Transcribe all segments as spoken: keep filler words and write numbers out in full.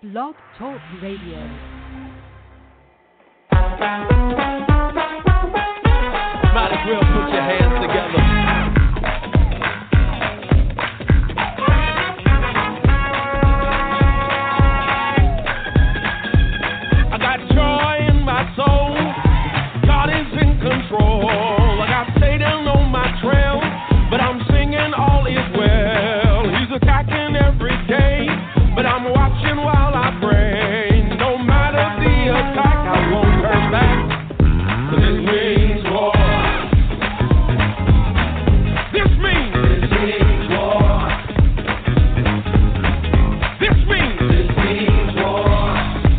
Blog Talk Radio. Might as well put your hands together. I got joy in my soul. God is in control. I got Satan on my trail, but I'm singing all is well. He's attacking every day, but I'm watching while I pray. No matter the attack, I won't turn back. 'Cause this means war. This means. This means war. This means. This means war.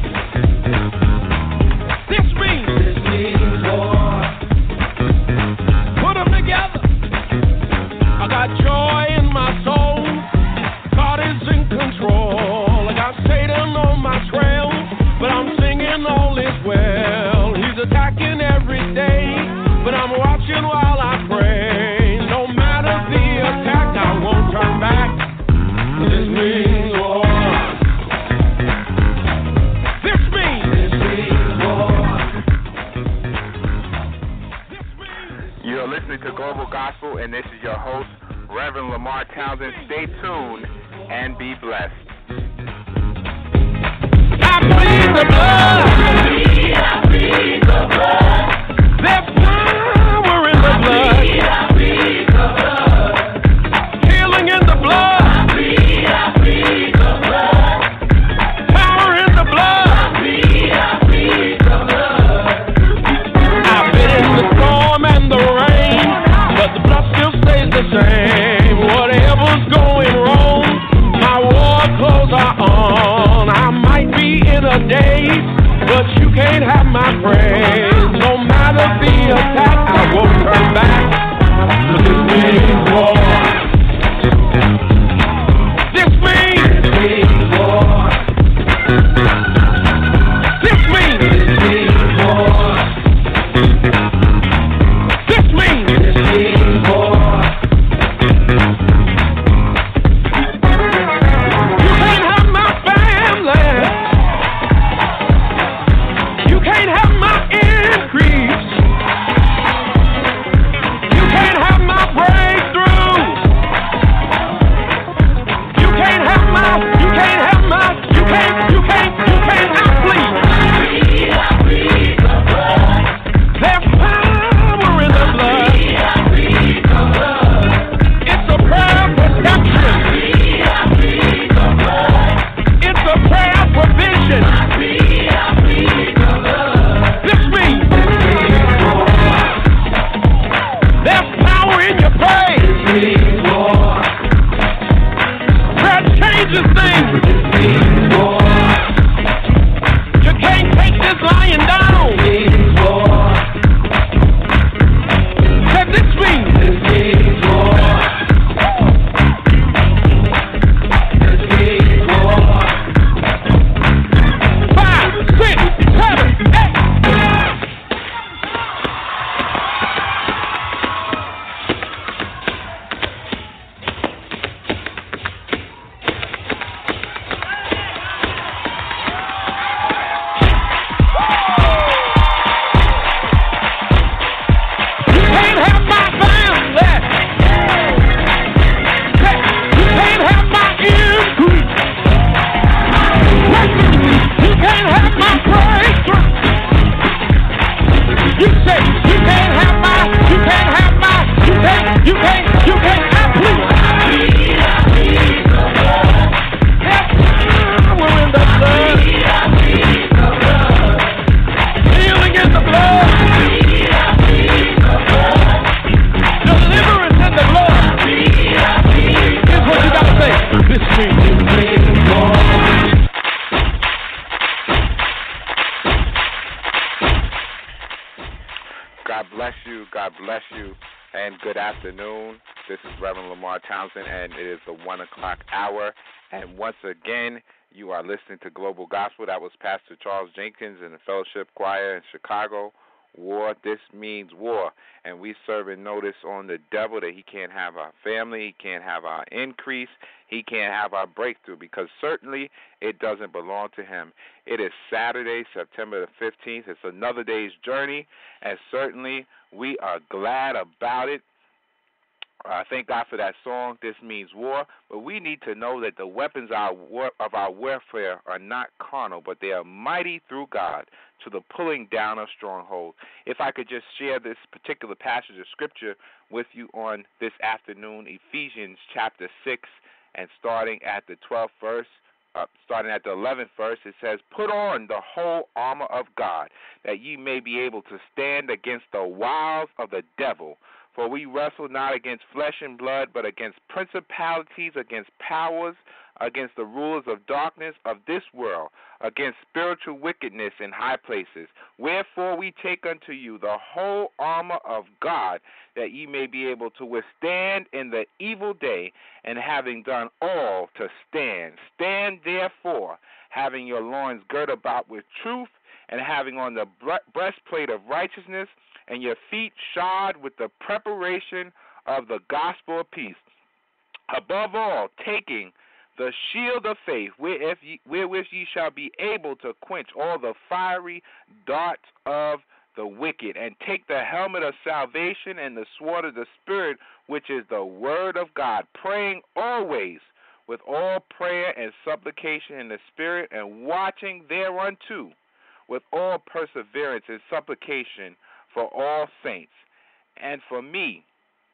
This means. This means war. Put them together. I got joy in my soul. God is in control. I got Satan on my trail, but I'm singing all is well. He's attacking every day, but I'm watching while I pray. No matter the attack, I won't turn back. This means war. This means. This means war. This means. You're listening to Global Gospel, and this is your host, Reverend Lamar Townsend. Stay tuned and be blessed. I plead the blood. I plead the blood. There's power in the blood. I plead the blood. Healing in the blood. I plead, I plead the blood. Power in the blood. I plead, I plead the blood. I've been in the storm and the rain, but the blood still stays the same. Whatever's going wrong, my war clothes are on. I might be in a daze, but you can't have my praise. No matter the attack, I won't turn back. 'Cause this means war. This means. This means war. This means. This means war. This means. This means war. You can't have my family. You can't have my increase. You can't have my breakthrough. You can't have my, you can't have my, you can't, you can't, you can't outfleet. There's power in the blood. It's a prayer of protection. It's a prayer of provision. This means there's power in your praise. Prayer changes things. You can't take this lying down. Said this means five, six, seven, eight. You can't have my family. You can't have my increase. You can't have my breakthrough. You say you can't have my, you can't have my, you can't, you can't, you can't have please. There's power in the blood. Healing in the blood. Deliverance in the blood. Here's what you gotta say. This means God bless you, God bless you, and good afternoon. This is Reverend Lamar Townsend, and it is the one o'clock hour. And once again, you are listening to Global Gospel. That was Pastor Charles Jenkins and the Fellowship Choir in Chicago war. This means war. And we serving notice on the devil that he can't have our family, he can't have our increase, he can't have our breakthrough, because certainly it doesn't belong to him. It is Saturday, September the fifteenth. It's another day's journey, and certainly we are glad about it. Uh, thank God for that song, This Means War. But we need to know that the weapons of our warfare are not carnal, but they are mighty through God to the pulling down of strongholds. If I could just share this particular passage of Scripture with you on this afternoon, Ephesians chapter six, and starting at the twelfth verse, uh, starting at the eleventh verse, it says, "Put on the whole armor of God, that ye may be able to stand against the wiles of the devil. For we wrestle not against flesh and blood, but against principalities, against powers, against the rulers of darkness of this world, against spiritual wickedness in high places. Wherefore we take unto you the whole armor of God, that ye may be able to withstand in the evil day, and having done all, to stand. Stand therefore, having your loins girt about with truth, and having on the breastplate of righteousness, and your feet shod with the preparation of the gospel of peace. Above all, taking the shield of faith, wherewith ye, wherewith ye shall be able to quench all the fiery darts of the wicked, and take the helmet of salvation and the sword of the Spirit, which is the word of God, praying always with all prayer and supplication in the Spirit, and watching thereunto with all perseverance and supplication for all saints. And for me,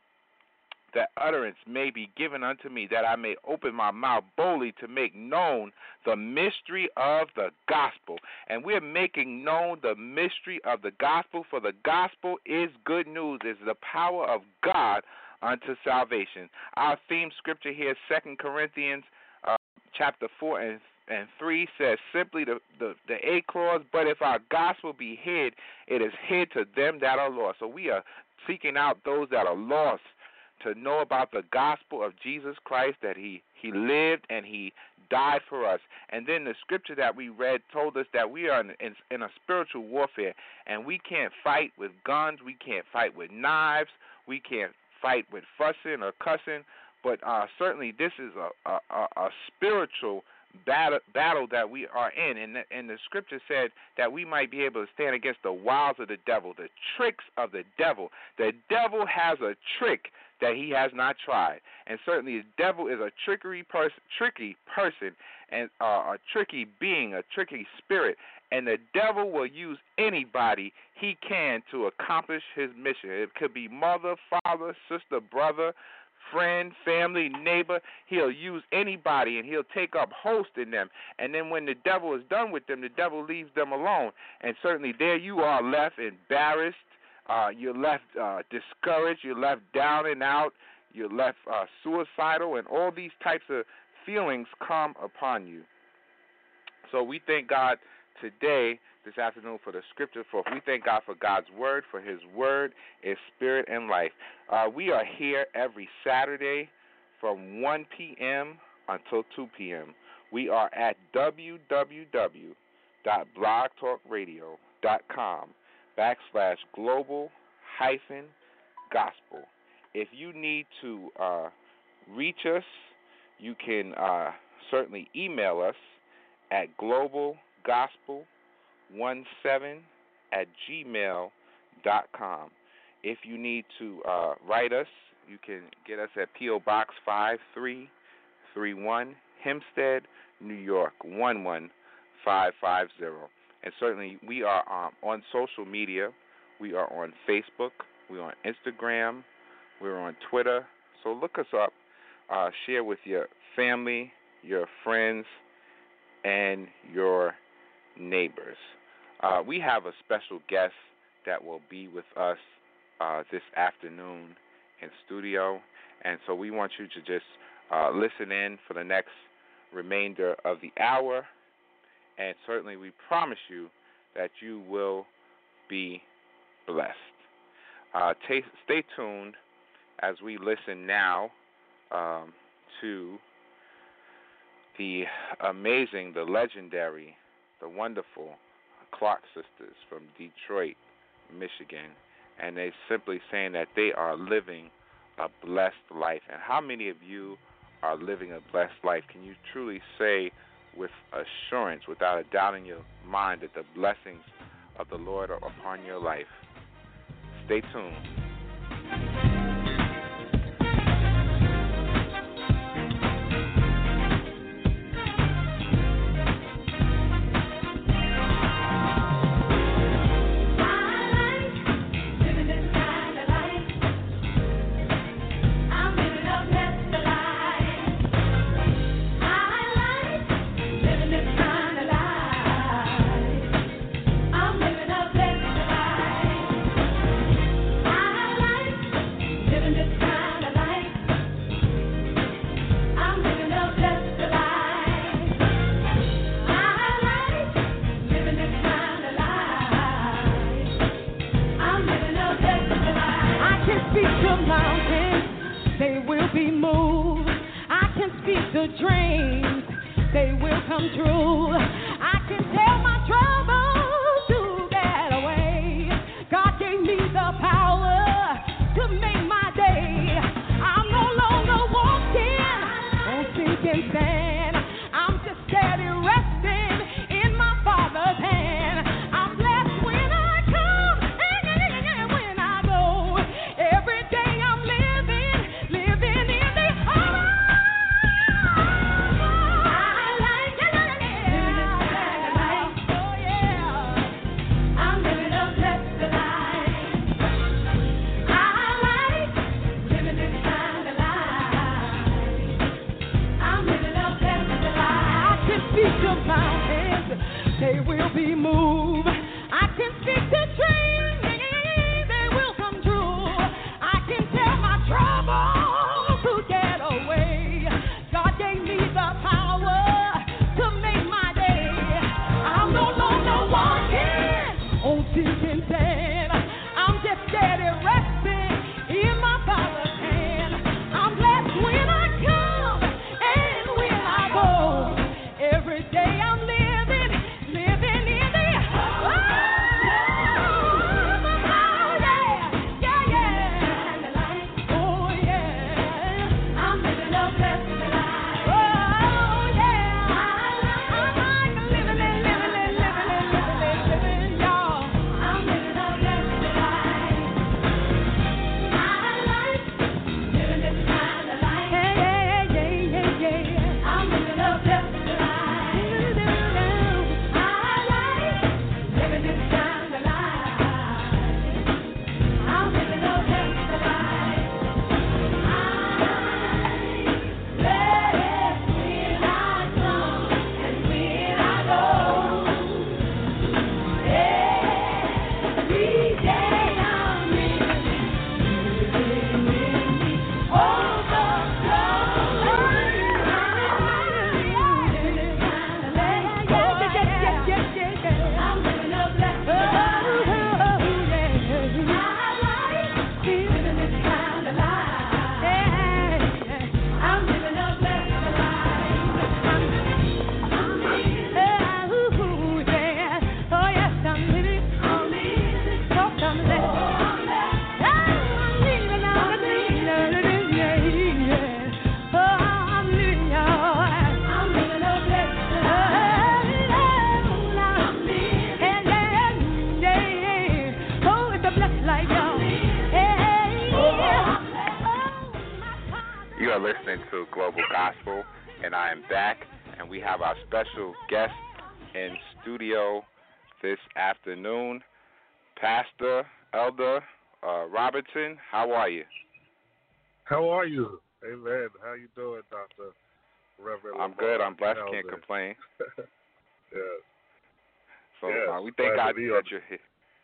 that utterance may be given unto me, that I may open my mouth boldly to make known the mystery of the gospel." And we're making known the mystery of the gospel, for the gospel is good news. It's the power of God unto salvation. Our theme scripture here, Second Corinthians uh, chapter four and and three says simply the, the, the A clause, "But if our gospel be hid, it is hid to them that are lost." So we are seeking out those that are lost to know about the gospel of Jesus Christ, that he, he lived and he died for us. And then the scripture that we read told us that we are in, in, in a spiritual warfare, and we can't fight with guns, we can't fight with knives, we can't fight with fussing or cussing, but uh, certainly this is a, a, a, a spiritual Battle, battle that we are in, and the, and the scripture said that we might be able to stand against the wiles of the devil, the tricks of the devil. The devil has a trick that he has not tried, and certainly the devil is a trickery person, tricky person, and uh, a tricky being, a tricky spirit, and the devil will use anybody he can to accomplish his mission. It could be mother, father, sister, brother, friend, family, neighbor. He'll use anybody, and he'll take up host in them. And then when the devil is done with them, the devil leaves them alone. And certainly there you are left embarrassed. Uh, you're left uh, discouraged. You're left down and out. You're left uh, suicidal, and all these types of feelings come upon you. So we thank God today, this afternoon, for the scripture. For we thank God for God's word, for his word is spirit and life. Uh, we are here every Saturday from one p.m. until two p.m. We are at w w w dot blog talk radio dot com backslash global hyphen gospel. If you need to uh, reach us, you can uh, certainly email us at global gospel one seven at gmail dot com. If you need to uh, write us, you can get us at P O. Box five three three one, Hempstead, New York, one one five five zero. And certainly we are um, on social media. We are on Facebook. We're on Instagram. We're on Twitter. So look us up. Uh, share with your family, your friends, and your neighbors. Uh, we have a special guest that will be with us uh, this afternoon in studio, and so we want you to just uh, listen in for the next remainder of the hour, and certainly we promise you that you will be blessed. Uh, t- stay tuned as we listen now um, to the amazing, the legendary, the wonderful Clark sisters from Detroit, Michigan, and they're simply saying that they are living a blessed life. And how many of you are living a blessed life? Can you truly say with assurance, without a doubt in your mind, that the blessings of the Lord are upon your life? Stay tuned. Listening to Global Gospel, and I am back, and we have our special guest in studio this afternoon, Pastor Elder uh, Robertson. How are you? How are you? Amen. How you doing, Doctor Reverend? I'm Lamar good. I'm blessed. Elder. Can't complain. Yes. So yes. uh, we thank God that you're here.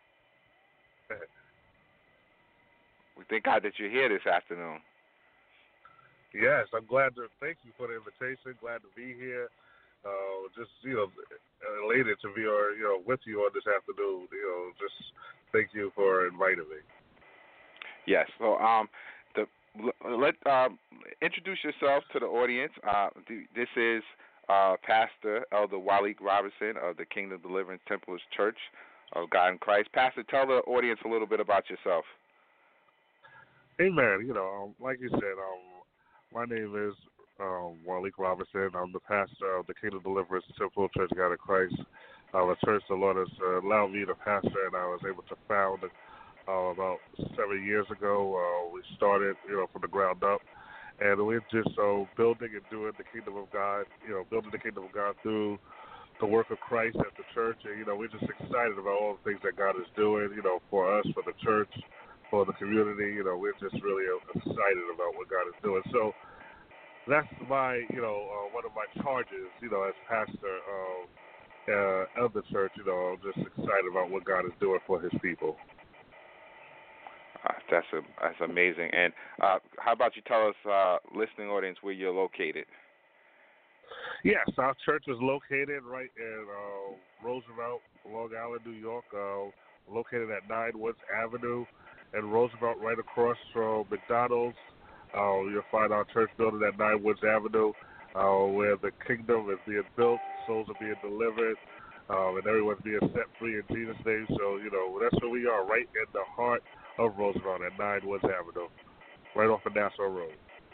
We thank God that you're here this afternoon. Yes, I'm glad to thank you for the invitation. Glad to be here. Uh, just you know, elated to be or you know with you on this afternoon. You know, just thank you for inviting me. Yes. So um, the let um introduce yourself to the audience. Uh, this is uh Pastor Elder Waleek Robertson of the Kingdom Deliverance Temple Church of God in Christ. Pastor, tell the audience a little bit about yourself. Amen. You know, um, like you said, um, my name is um, Walik Robinson. I'm the pastor of the Kingdom Deliverance Temple Church of God in Christ. Uh, a church the Lord has uh, allowed me to pastor, and I was able to found uh, about seven years ago. Uh, we started, you know, from the ground up, and we're just uh, building and doing the kingdom of God, you know, building the kingdom of God through the work of Christ at the church. And, you know, we're just excited about all the things that God is doing, you know, for us, for the church, for the community. You know, we're just really excited about what God is doing. So that's my, you know, uh, one of my charges, you know, as pastor of, uh, of the church. You know, I'm just excited about what God is doing for his people. Uh, that's a, that's amazing. And uh, how about you tell us, uh, listening audience, where you're located? Yes, our church is located right in uh, Roosevelt, Long Island, New York, uh, located at nine Woods Avenue in Roosevelt, right across from McDonald's. Uh, you'll find our church building at nine Woods Avenue, uh, where the kingdom is being built, souls are being delivered, um, and everyone's being set free in Jesus' name. So, you know, that's where we are, right in the heart of Roosevelt at nine Woods Avenue, right off of Nassau Road.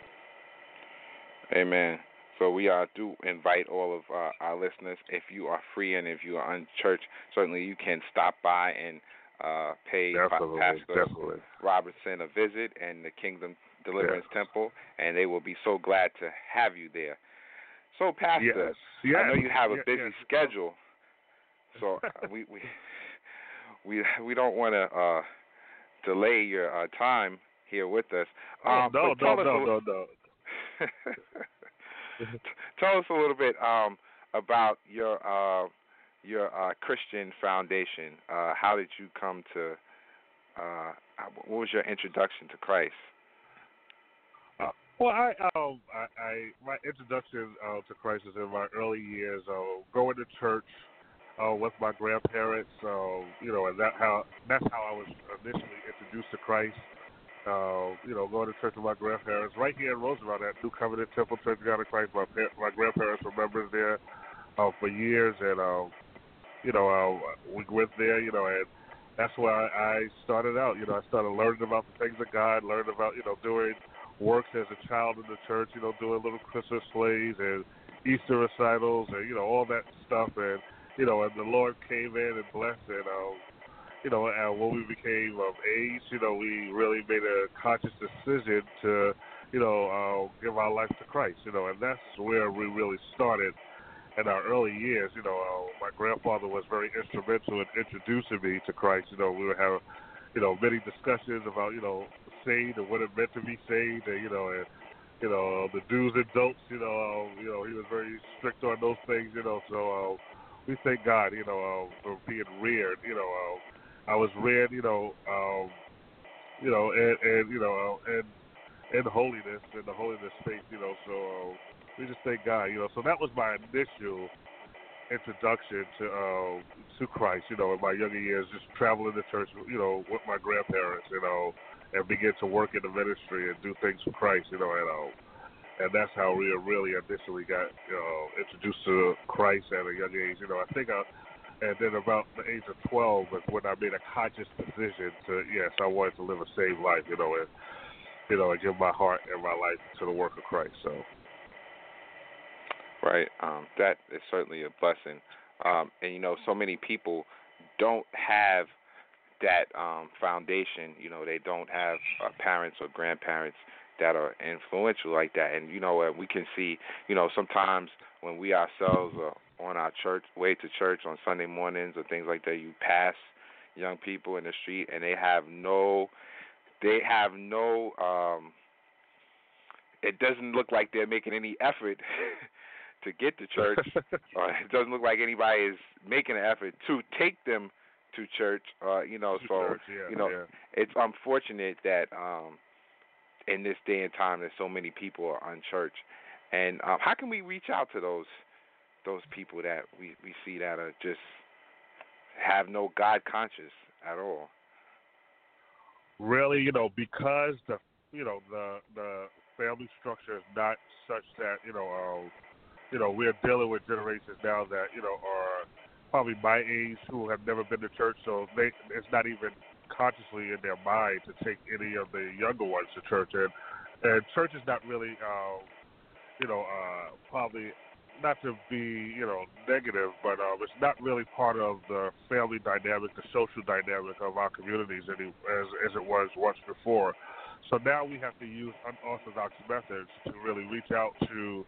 Amen. So we uh, do invite all of uh, our listeners, if you are free and if you are unchurched, certainly you can stop by and uh, pay definitely, Pastor definitely. Robertson a visit and the Kingdom Deliverance yes. Temple, and they will be so glad to have you there. So, Pastor, yes. Yes. I know you have a yes. busy yes. schedule, so we we we we don't want to uh, delay your uh, time here with us. Oh, um, no, no, no, no, no, no. Tell us a little bit um, about your uh, your uh, Christian foundation. Uh, how did you come to? Uh, what was your introduction to Christ? Uh, well, I, um, I, I my introduction uh, to Christ is in my early years. Uh, going to church uh, with my grandparents. Uh, you know, and that how that's how I was initially introduced to Christ. Uh, you know, going to church with my grandparents right here in Roosevelt at New Covenant Temple Church of God in Christ. My my grandparents were members there uh, for years, and uh, you know, uh, we went there. You know, and that's where I, I started out. You know, I started learning about the things of God, learning about you know doing works as a child in the church. You know, doing little Christmas plays and Easter recitals, and you know all that stuff. And you know, and the Lord came in and blessed it. Uh, You know, and when we became of age, you know, we really made a conscious decision to, you know, uh, give our life to Christ, you know, and that's where we really started in our early years. You know, uh, my grandfather was very instrumental in introducing me to Christ. You know, we would have, you know, many discussions about, you know, saved and what it meant to be saved, and, you know, and, you know, the do's and don'ts, you know, uh, you know, he was very strict on those things, you know, so uh, we thank God, you know, uh, for being reared, you know, uh, I was reared, you know, um, you know, and, and you know, uh, and in holiness, in the holiness space, you know. So uh, we just thank God, you know. So that was my initial introduction to uh, to Christ, you know, in my younger years, just traveling to church, you know, with my grandparents, you know, and begin to work in the ministry and do things for Christ, you know, and uh, and that's how we really initially got, you know, introduced to Christ at a young age, you know. I think I. And then about the age of twelve is when I made a conscious decision to, yes, I wanted to live a saved life, you know, and, you know, and give my heart and my life to the work of Christ. So, right, um, that is certainly a blessing. Um, and, you know, so many people don't have that um, foundation. You know, they don't have uh, parents or grandparents that are influential like that. And, you know, uh, we can see, you know, sometimes when we ourselves are on our church way to church on Sunday mornings or things like that, you pass young people in the street and they have no, they have no, um, it doesn't look like they're making any effort to get to church, or it doesn't look like anybody is making an effort to take them to church, uh, you know, to so, church, yeah, you know, yeah. It's unfortunate that um, in this day and time that so many people are unchurched. And um, how can we reach out to those those people that we, we see that are just have no God conscious at all? Really, you know, because the you know the the family structure is not such that you know uh, you know we're dealing with generations now that you know are probably my age who have never been to church, so they it's not even consciously in their mind to take any of the younger ones to church. And, and church is not really, uh, you know, uh, probably not to be, you know, negative, but um, it's not really part of the family dynamic, the social dynamic of our communities any, as, as it was once before. So now we have to use unorthodox methods to really reach out to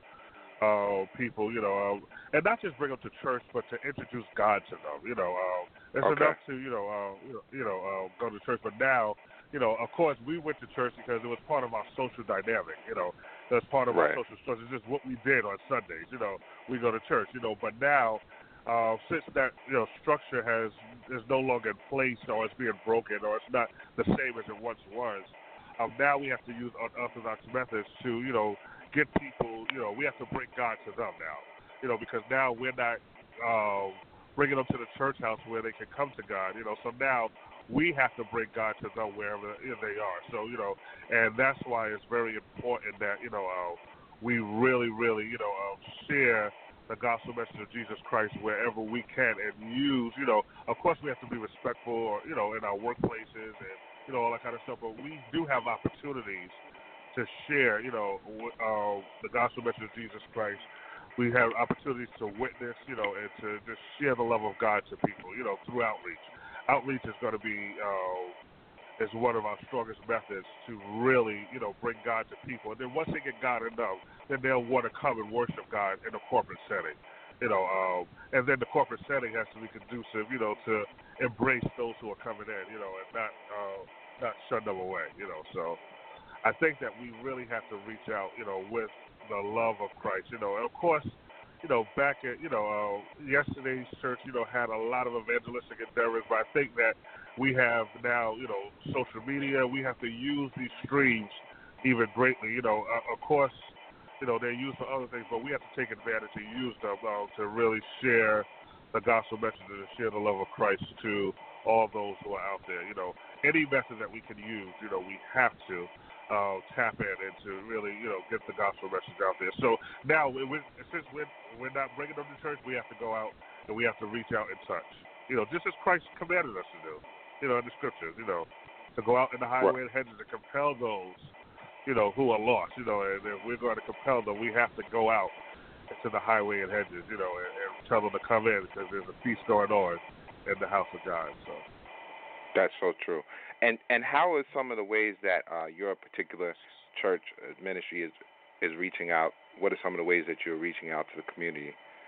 uh, people, you know, um, and not just bring them to church, but to introduce God to them. You know, um, it's okay. enough to, you know, uh, you know, you know uh, go to church, but now, you know, of course, we went to church because it was part of our social dynamic. You know, that's part of right. our social structure. It's just what we did on Sundays. You know, we go to church. You know, but now, uh, since that, you know, structure has is no longer in place, or it's being broken, or it's not the same as it once was. Um, now we have to use unorthodox methods to, you know, get people, you know, we have to bring God to them now, you know, because now we're not um, bringing them to the church house where they can come to God, you know, so now we have to bring God to them wherever they are. So, you know, and that's why it's very important that, you know, uh, we really, really, you know, uh, share the gospel message of Jesus Christ wherever we can and use, you know, of course we have to be respectful, or, you know, in our workplaces and, you know, all that kind of stuff, but we do have opportunities to share, you know, uh, the gospel message of Jesus Christ. We have opportunities to witness, you know, and to just share the love of God to people, you know, through outreach. Outreach is going to be, uh, is one of our strongest methods to really, you know, bring God to people. And then once they get God enough, then they'll want to come and worship God in a corporate setting, you know, um, and then the corporate setting has to be conducive, you know, to embrace those who are coming in, you know, and not, uh, not shun them away, you know, so. I think that we really have to reach out, you know, with the love of Christ, you know. And, of course, you know, back at, you know, uh, yesterday's church, you know, had a lot of evangelistic endeavors, but I think that we have now, you know, social media. We have to use these streams even greatly, you know. Uh, of course, you know, they're used for other things, but we have to take advantage and use them uh, to really share the gospel message and to share the love of Christ to all those who are out there, you know. Any method that we can use, you know, we have to. Uh, tap in and to really, you know, get the gospel message out there. So now, we, we, since we're, we're not bringing them to church, we have to go out and we have to reach out and touch. You know, just as Christ commanded us to do, you know, in the scriptures, you know, to go out in the highway and hedges and compel those, you know, who are lost, you know, and if we're going to compel them, we have to go out to the highway and hedges, you know, and, and tell them to come in because there's a feast going on in the house of God, so. That's so true. And and how are some of the ways that uh, your particular church ministry is is reaching out? What are some of the ways that you're reaching out to the community?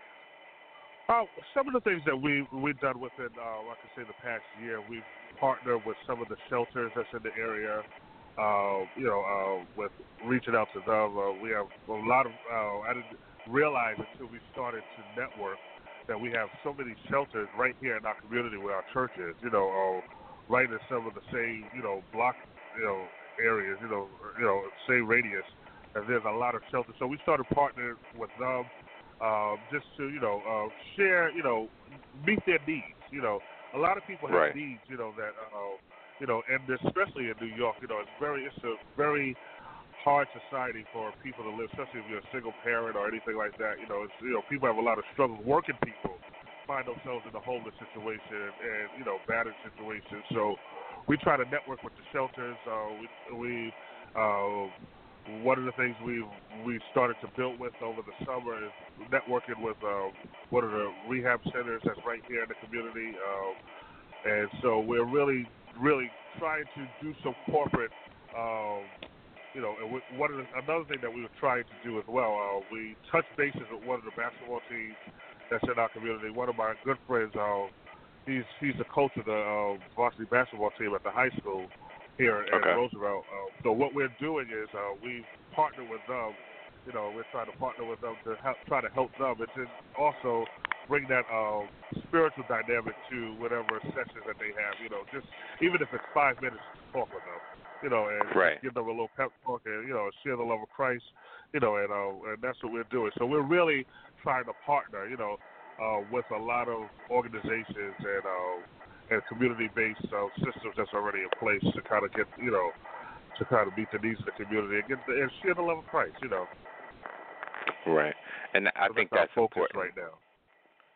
Uh, some of the things that we, we've done within, uh, like I say, the past year, we've partnered with some of the shelters that's in the area, uh, you know, uh, with reaching out to them. Uh, we have a lot of, uh, I didn't realize until we started to network that we have so many shelters right here in our community where our church is, you know, uh, right in some of the same, you know, block, you know, areas, you know, you know, same radius, and there's a lot of shelters. So we started partnering with them um, just to, you know, uh, share, you know, meet their needs. You know, a lot of people have right. needs, you know, that, uh, you know, and especially in New York, you know, it's very, it's a very hard society for people to live, especially if you're a single parent or anything like that. You know, it's, you know, people have a lot of struggles. Working people find themselves in a homeless situation and, you know, battered situations. So we try to network with the shelters. Uh, we, we uh, one of the things we we started to build with over the summer is networking with uh, one of the rehab centers that's right here in the community. Uh, and so we're really, really trying to do some corporate, um, you know, and we, one of the, another thing that we were trying to do as well, uh, we touched bases with one of the basketball teams that's in our community. One of my good friends, uh, he's he's the coach of the uh, varsity basketball team at the high school here at okay. Roosevelt. Uh, so what we're doing is uh, we partner with them. You know, we're trying to partner with them to help, try to help them, and then also bring that uh, spiritual dynamic to whatever sessions that they have. You know, just even if it's five minutes to talk with them. You know, and right. give them a little pep talk and, you know, share the love of Christ. You know, and uh, and that's what we're doing. So we're really trying to partner, you know, uh, with a lot of organizations and uh, and community-based uh, systems that's already in place to kind of get, you know, to kind of meet the needs of the community and get the, and share the love of Christ, you know. Right, and I so think that's, that's our focus important right now.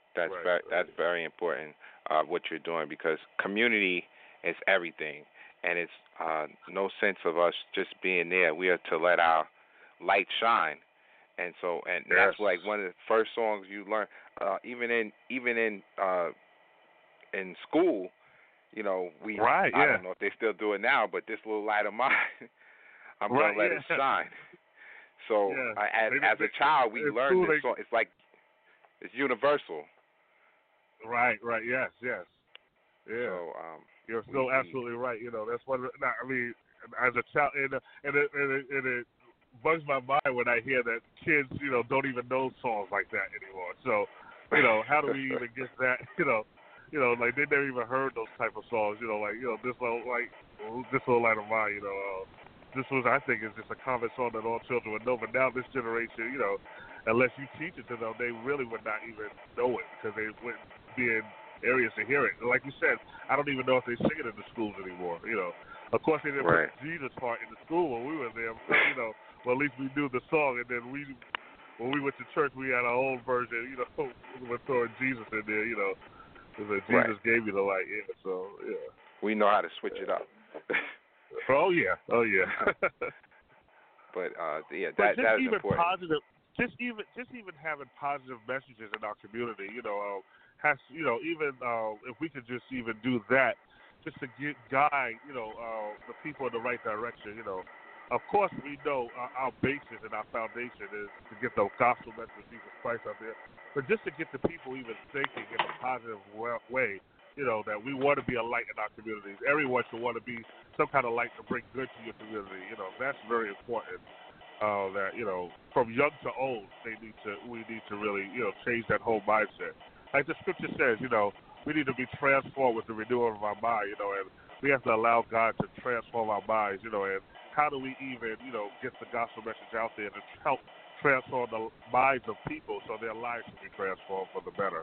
That's right, very, right. that's very important, uh, what you're doing, because community is everything, and it's uh, no sense of us just being there. We are to let our light shine, and so and Yes. that's like one of the first songs you learn, uh, even in even in uh, in school. You know, we Right, I yeah. don't know if they still do it now, but this little light of mine, I'm Right, gonna let yeah. it shine. So Yeah. I, as They- as they- a child, we in learn school this they- song. It's like it's universal. Right, right, yes, yes. Yeah. So um, You're we- so we- absolutely right. You know, that's one. Of the, I mean, as a child, and, uh, and, it, and, it, and it bugs my mind when I hear that kids, you know, don't even know songs like that anymore. So, you know, how do we even get that? You know, you know, like they never even heard those type of songs. You know, like you know, this little like this little light of mine. You know, uh, this was I think is just a common song that all children would know. But now this generation, you know, unless you teach it to them, they really would not even know it because they wouldn't be in areas to hear it. Like you said, I don't even know if they sing it in the schools anymore. You know, of course they didn't Right. put the Jesus part in the school when we were there. But, you know, well at least we knew the song, and then we, when we went to church, we had our own version. You know, with throwing Jesus in there. You know, because Jesus Right. gave you the light. Yeah, so yeah. We know how to switch it up. Oh yeah, oh yeah. But uh, yeah, But that just that is even important. positive, just even just even having positive messages in our community, you know, uh, has you know even uh, if we could just even do that, just to get guide, you know, uh, the people in the right direction. You know, of course we know our, our basis and our foundation is to get the gospel message of Jesus Christ out there, but just to get the people even thinking in a positive wa- way. You know, that we want to be a light in our communities. Everyone should want to be some kind of light to bring good to your community. You know, that's very important. Uh, that, you know, from young to old, they need to, we need to really, you know, change that whole mindset. Like the scripture says, you know, we need to be transformed with the renewal of our mind, you know, and we have to allow God to transform our minds, you know, and how do we even, you know, get the gospel message out there to help transform the minds of people so their lives can be transformed for the better.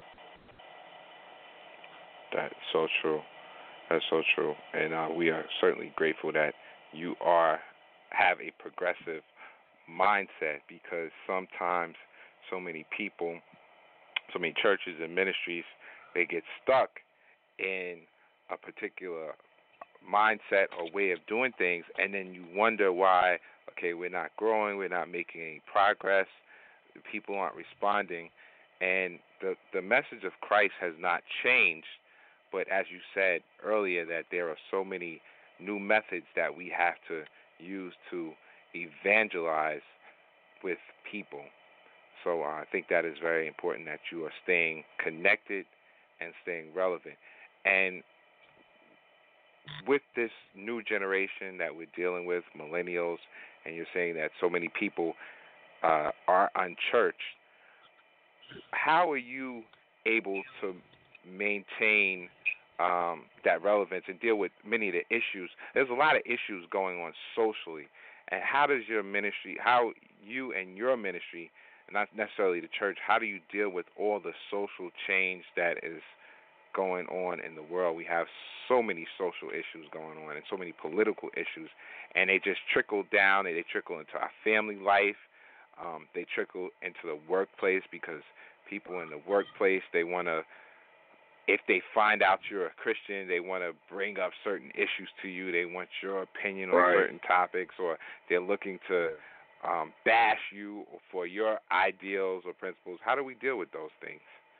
That's so true. That's so true. And uh, we are certainly grateful that you are have a progressive mindset, because sometimes so many people, so many churches and ministries, they get stuck in a particular mindset or way of doing things, and then you wonder why, okay, we're not growing, we're not making any progress, people aren't responding, and the, the message of Christ has not changed. But as you said earlier, that there are so many new methods that we have to use to evangelize with people. So uh, I think that is very important, that you are staying connected and staying relevant. And with this new generation that we're dealing with, millennials, and you're saying that so many people uh, are unchurched, how are you able to maintain um, that relevance and deal with many of the issues? There's a lot of issues going on socially, and how does your ministry, how you and your ministry, not necessarily the church, how do you deal with all the social change that is going on in the world? We have so many social issues going on and so many political issues, and they just trickle down, and they trickle into our family life, um, they trickle into the workplace, because people in the workplace, they want to, if they find out you're a Christian, they want to bring up certain issues to you. They want your opinion on Right. certain topics, or they're looking to um, bash you for your ideals or principles. How do we deal with those things?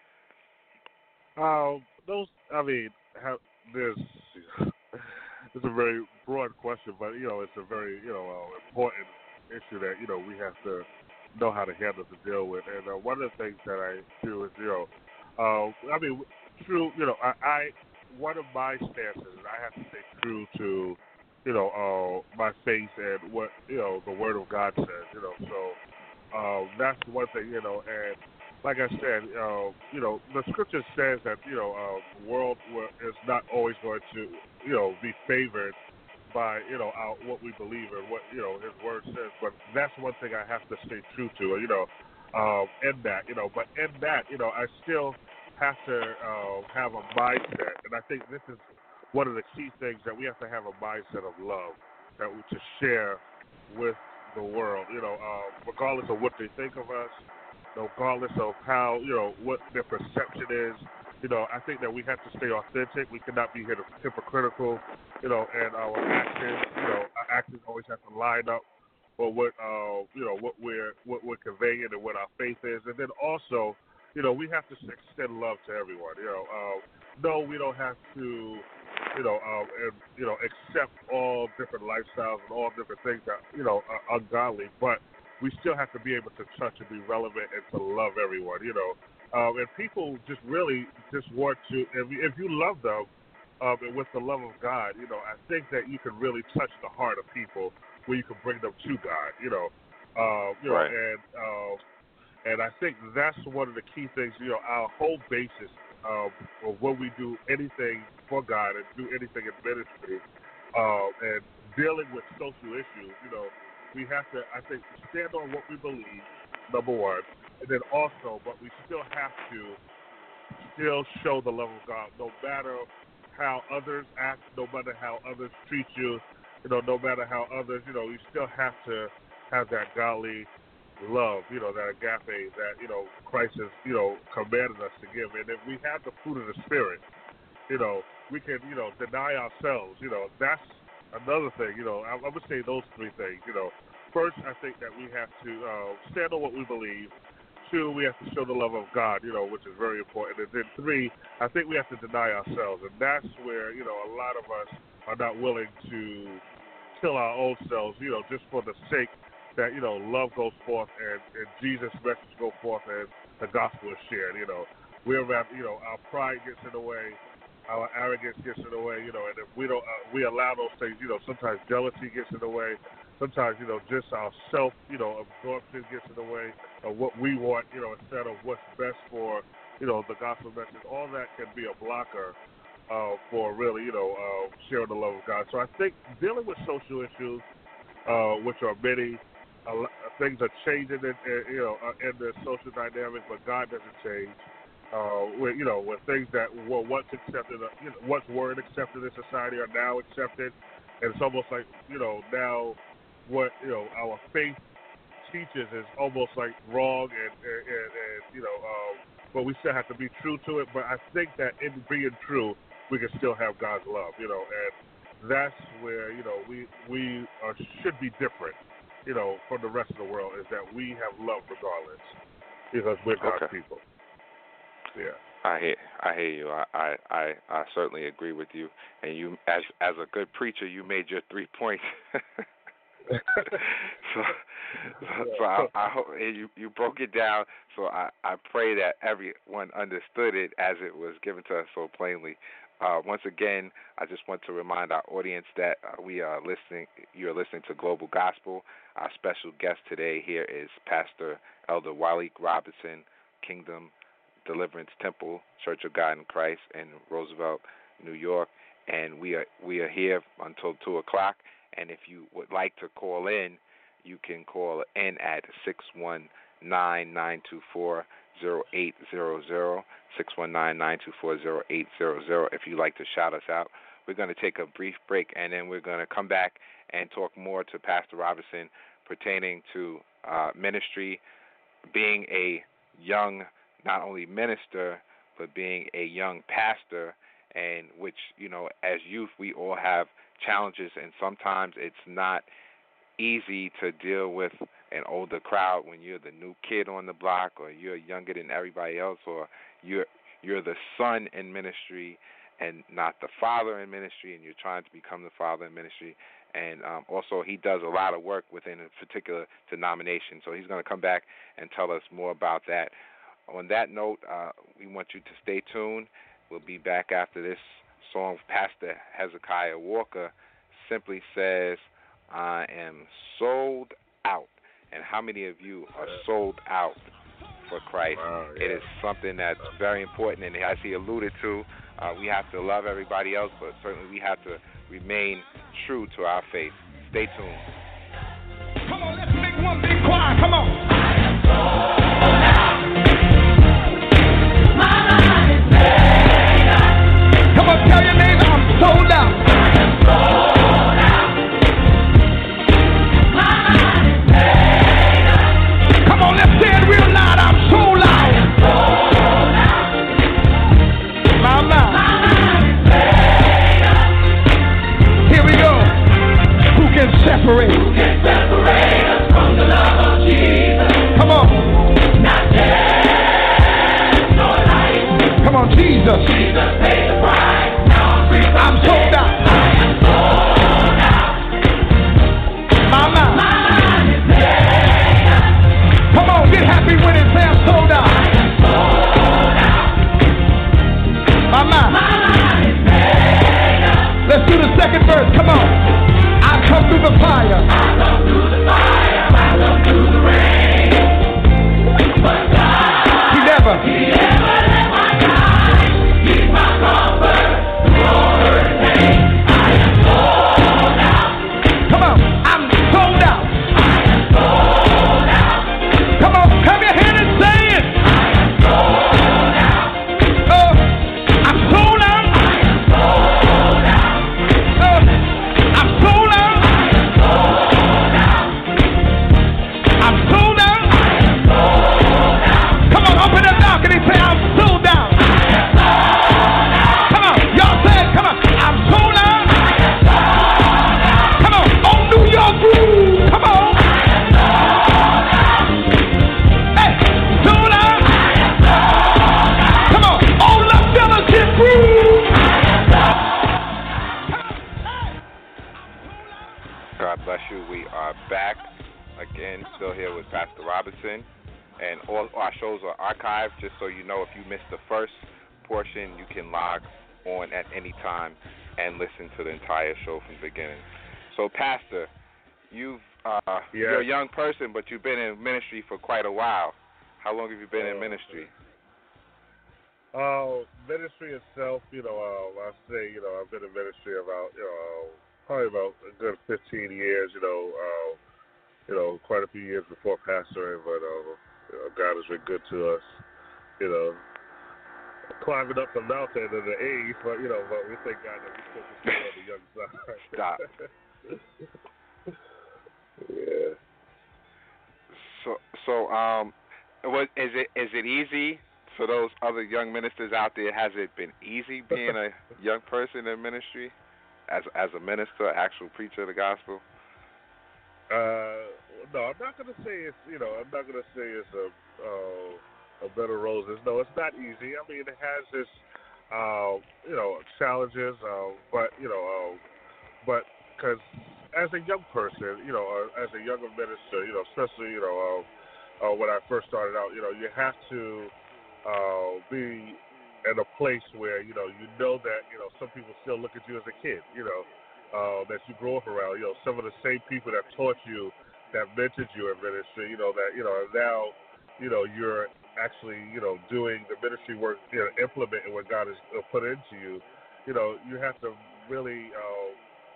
Um, those, I mean, how, there's, it's a very broad question, but, you know, it's a very, you know, uh, important issue that, you know, we have to know how to handle, to deal with. And uh, one of the things that I do is, you know, uh, I mean, true, you know, I, I, one of my stances is I have to stay true to, you know, uh, my faith and what, you know, the Word of God says, you know, so uh, that's one thing, you know, and like I said, uh, you know, the scripture says that, you know, uh, the world is not always going to, you know, be favored by, you know, our, what we believe and what, you know, His Word says. But that's one thing I have to stay true to, you know, um, in that, you know. But in that, you know, I still have to uh, have a mindset. And I think this is one of the key things, that we have to have a mindset of love that we to share with the world, you know, uh, regardless of what they think of us. regardless of how, you know, what their perception is. You know, I think that we have to stay authentic. We cannot be hypocritical, you know, and our actions, you know, our actions always have to line up with what, uh, you know, what we're what we're conveying and what our faith is. And then also, you know, we have to extend love to everyone. You know, uh, no, we don't have to, you know, uh, and, you know, accept all different lifestyles and all different things that, you know, are ungodly, but we still have to be able to touch and be relevant and to love everyone, you know. Um, and people just really just want to, if you, if you love them um, and with the love of God, you know, I think that you can really touch the heart of people where you can bring them to God, you know. Uh, you right. know, and uh, and I think that's one of the key things, you know, our whole basis um, of when we do anything for God and do anything in ministry uh, and dealing with social issues, you know, we have to, I think, stand on what we believe, number one, and then also, but we still have to still show the love of God, no matter how others act, no matter how others treat you, you know, no matter how others, you know, you still have to have that godly love, you know, that agape that, you know, Christ has, you know, commanded us to give. And if we have the fruit of the Spirit, you know, we can, you know, deny ourselves, you know, that's another thing, you know, I, I would say those three things, you know. First, I think that we have to uh, stand on what we believe. Two, we have to show the love of God, you know, which is very important. And then three, I think we have to deny ourselves. And that's where, you know, a lot of us are not willing to kill our own selves, you know, just for the sake that, you know, love goes forth and, and Jesus' message go forth and the gospel is shared, you know. We're, you know, our pride gets in the way, our arrogance gets in the way, you know, and if we don't, uh, we allow those things, you know, sometimes jealousy gets in the way. Sometimes, you know, just our self, you know, absorption gets in the way of what we want, you know, instead of what's best for, you know, the gospel message. All that can be a blocker uh, for really, you know, uh, sharing the love of God. So I think dealing with social issues, uh, which are many, uh, things are changing, in, in, you know, uh, in the social dynamic, but God doesn't change. Uh, where, you know, where things that were once accepted, uh, you know, once weren't accepted in society are now accepted, and it's almost like, you know, now what, you know, our faith teaches is almost like wrong, and, and, and, and you know, um, but we still have to be true to it. But I think that in being true, we can still have God's love, you know, and that's where, you know, we we are, should be different, you know, from the rest of the world, is that we have love regardless, because we're God's okay. people. Yeah. I hear, I hear you. I, I, I, I certainly agree with you. And you, as as a good preacher, you made your three points. so, so I, I hope you you broke it down. So I, I pray that everyone understood it as it was given to us so plainly. Uh, once again, I just want to remind our audience that uh, we are listening. You are listening to Global Gospel. Our special guest today here is Pastor Elder Waleek Robinson, Kingdom Deliverance Temple, Church of God in Christ in Roosevelt, New York, and we are we are here until two o'clock. And if you would like to call in, you can call in at six one nine, nine two four, zero eight zero zero, six one nine, nine two four, zero eight zero zero. If you'd like to shout us out, we're going to take a brief break, and then we're going to come back and talk more to Pastor Robinson pertaining to uh, ministry, being a young not only minister, but being a young pastor, and which, you know, as youth, we all have challenges, and sometimes it's not easy to deal with an older crowd when you're the new kid on the block, or you're younger than everybody else, or you're you're the son in ministry and not the father in ministry, and you're trying to become the father in ministry. And um, also, he does a lot of work within a particular denomination, so he's going to come back and tell us more about that. On that note, uh, we want you to stay tuned. We'll be back after this song. Pastor Hezekiah Walker simply says, I am sold out. And how many of you are sold out for Christ? Wow, yeah. It is something that's very important, and as he alluded to, uh, we have to love everybody else, but certainly we have to remain true to our faith. Stay tuned. Come on, let's make one big choir. Come on. I am sold out. Come on, tell your neighbor I'm sold out. I am sold out. My mind is made up. Come on, let's say it real loud. I'm sold out. Jesus. Jesus paid the price. Now I'm free. I'm sold out. I am sold out. My mind. My mind is made up. Come on, get happy when it says sold out. I am sold out. My mind. My mind is made up. Let's do the second verse. Come on. I come through the fire. I come through the fire. I come through the rain. But God, He never, He never let my God keep my comfort through all hurt and pain. I am sold out. Come on, I'm sold out. I am sold out. Come on, clap your hand and say it. I am sold out. Oh, I'm sold out. I am sold out. Oh, I'm sold out. I am sold out. I'm sold out. I am sold out. Come on, open the balcony, say I'm sold out. I am sold out. Come on, y'all say it. Come on, I'm sold out. I am sold out. Come on, on New York Groove. Come on. I am sold out. Hey, sold out. I am sold out. Come on, on La Fellowship Groove. I am sold out. God bless you. We are back again, still here with Pastor Robinson. And all our shows are archived, just so you know. If you missed the first portion, you can log on at any time and listen to the entire show from the beginning. So, Pastor, you've uh, Yeah. you're a young person, but you've been in ministry for quite a while. How long have you been in Oh, ministry? Uh, ministry itself, you know, uh, I say, you know, I've been in ministry about, you know, probably about a good fifteen years, you know, uh, you know, quite a few years before pastoring, but uh, you know, God has been good to us, you know, climbing up the mountain at the age, but, you know, but we thank God that we're supposed to stay on the young side. Stop. Yeah. So, so, um, what is it? Is it easy for those other young ministers out there? Has it been easy being a young person in ministry, as as a minister, actual preacher of the gospel? Uh, no, I'm not gonna say it's, you know, I'm not gonna say it's a uh, a bed of roses. No, it's not easy. I mean, it has its, uh, you know, challenges, uh, but you know, uh, but because as a young person, you know, or as a younger minister, you know, especially, you know, uh, uh, when I first started out, you know, you have to uh, be in a place where, you know, you know that, you know, some people still look at you as a kid, you know, uh, that you grew up around, you know, some of the same people that taught you, that mentored you in ministry, you know, that, you know, now, you know, you're actually, you know, doing the ministry work, you know, implementing what God has put into you, you know, you have to really uh,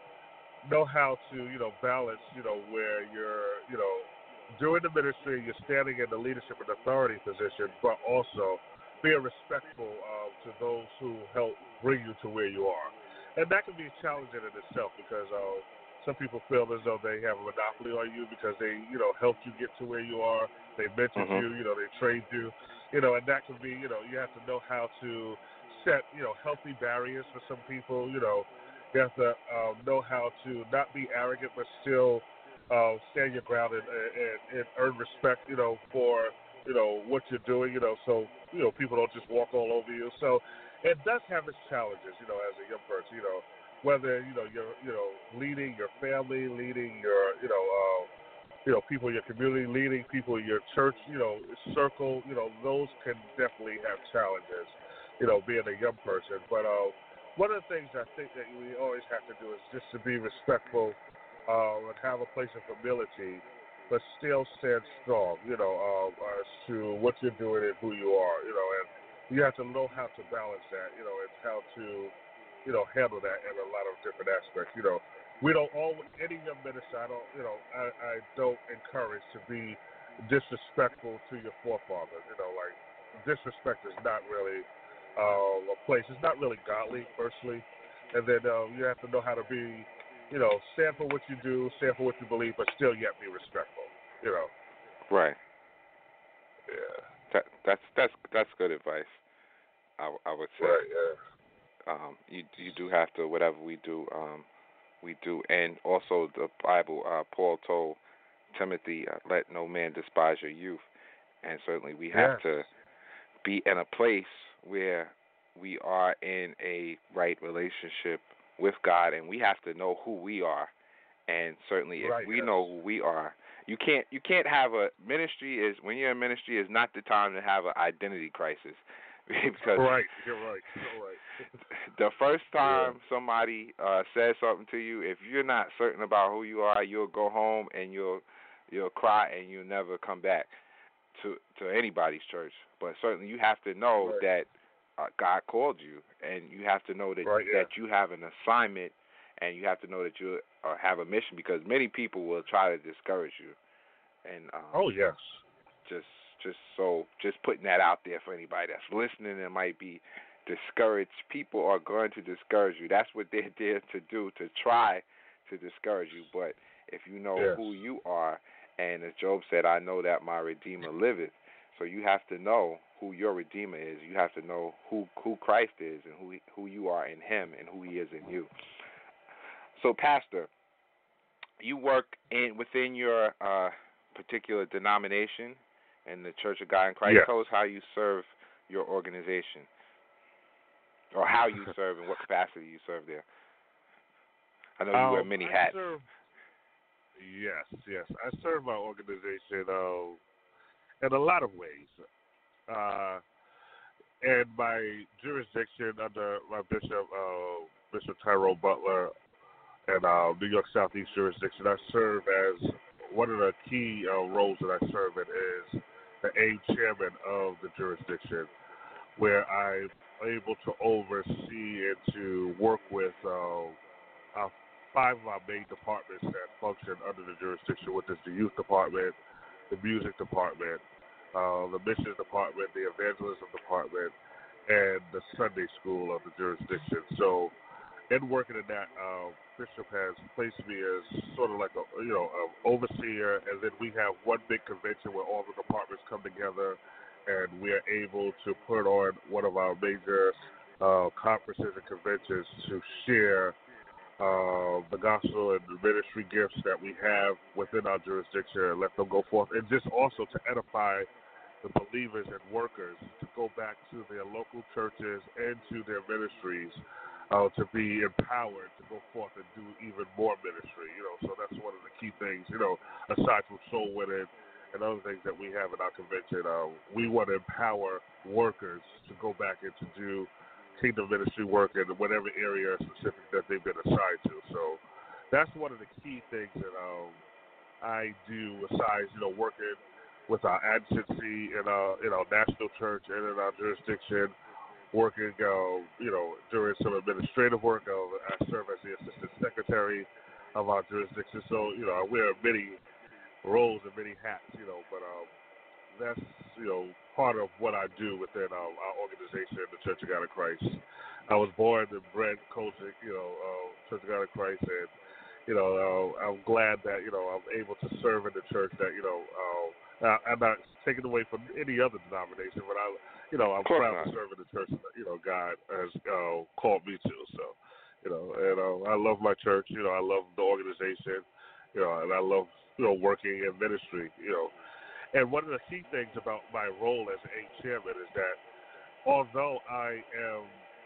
know how to, you know, balance, you know, where you're, you know, doing the ministry, you're standing in the leadership and authority position, but also being respectful uh, to those who help bring you to where you are. And that can be challenging in itself because uh, some people feel as though they have a monopoly on you because they, you know, helped you get to where you are. They mentored Mhm. you, you know, they trained you, you know, and that can be, you know, you have to know how to set, you know, healthy barriers for some people. You know, you have to uh, know how to not be arrogant but still uh, stand your ground and, and, and earn respect, you know, for, you know, what you're doing, you know, so, you know, people don't just walk all over you. So it does have its challenges, you know, as a young person, you know, whether, you know, you're, you know, leading your family, leading your, you know, uh, you know, people in your community, leading people in your church, you know, circle, you know, those can definitely have challenges, you know, being a young person. But uh, one of the things I think that we always have to do is just to be respectful uh, and have a place of humility, but still stand strong, you know, uh, as to what you're doing and who you are, you know, and you have to know how to balance that, you know, and how to, you know, handle that in a lot of different aspects, you know. We don't all, any young minister, I don't, you know, I, I don't encourage to be disrespectful to your forefathers, you know, like, disrespect is not really uh, a place, it's not really godly, personally, and then uh, you have to know how to be, you know, stand for what you do, stand for what you believe, but still yet be respectful, you know. Right. Yeah. That, that's that's that's good advice. I, I would say. Right. Yeah. Um, you you do have to, whatever we do, um, we do, and also the Bible. Uh, Paul told Timothy, uh, "Let no man despise your youth," and certainly we have Yeah. to be in a place where we are in a right relationship with God, and we have to know who we are. And certainly, if right, we yes. know who we are, you can't you can't have a ministry is when you're in ministry is not the time to have an identity crisis. Because right, you're right, you're right. The first time yeah. somebody uh, says something to you, if you're not certain about who you are, you'll go home and you'll you'll cry and you'll never come back to to anybody's church. But certainly, you have to know right. that uh, God called you, and you have to know that right, yeah. that you have an assignment, and you have to know that you uh, have a mission. Because many people will try to discourage you, and um, oh yes, just just so just putting that out there for anybody that's listening and might be discouraged. People are going to discourage you. That's what they're there to do, to try to discourage you. But if you know yes. who you are, and as Job said, I know that my Redeemer liveth. So you have to know who your Redeemer is. You have to know who, who Christ is and who who you are in Him and who He is in you. So, Pastor, you work in within your uh, particular denomination in the Church of God in Christ. Yes. Tell us how you serve your organization, or how you serve and what capacity you serve there. I know you um, wear many I hats. Serve, yes, yes. I serve my organization uh, in a lot of ways. Uh, and my jurisdiction under my bishop, uh, Bishop Tyrone Butler, and uh, New York Southeast jurisdiction, I serve as one of the key uh, roles that I serve in is the aide chairman of the jurisdiction, where I'm able to oversee and to work with uh, our five of our main departments that function under the jurisdiction, which is the youth department, the music department, uh, the missions department, the evangelism department, and the Sunday school of the jurisdiction. So, in working in that, uh, Bishop has placed me as sort of like a, you know, an overseer, and then we have one big convention where all the departments come together, and we are able to put on one of our major uh, conferences and conventions to share uh, the gospel and the ministry gifts that we have within our jurisdiction and let them go forth, and just also to edify the believers and workers to go back to their local churches and to their ministries uh, to be empowered to go forth and do even more ministry. You know, so that's one of the key things. You know, aside from soul winning and other things that we have in our convention, uh, we want to empower workers to go back and to do kingdom ministry work in whatever area specific that they've been assigned to. So that's one of the key things that um, I do, besides, you know, working with our advocacy in our, in our national church and in our jurisdiction, working, uh, you know, doing some administrative work. Uh, I serve as the assistant secretary of our jurisdiction. So, you know, I wear many roles and many hats, you know, but um, that's, you know, part of what I do within our, our organization, the Church of God in Christ. I was born and bred culture, you know, uh, Church of God in Christ, and, you know, uh, I'm glad that, you know, I'm able to serve in the church that, you know, uh, I'm not taken away from any other denomination, but I, you know, I'm proud not. to serve in the church that, you know, God has uh, called me to. So, you know, and uh, I love my church. You know, I love the organization, you know, and I love, you know, working in ministry, you know. And one of the key things about my role as an aide chairman is that although I am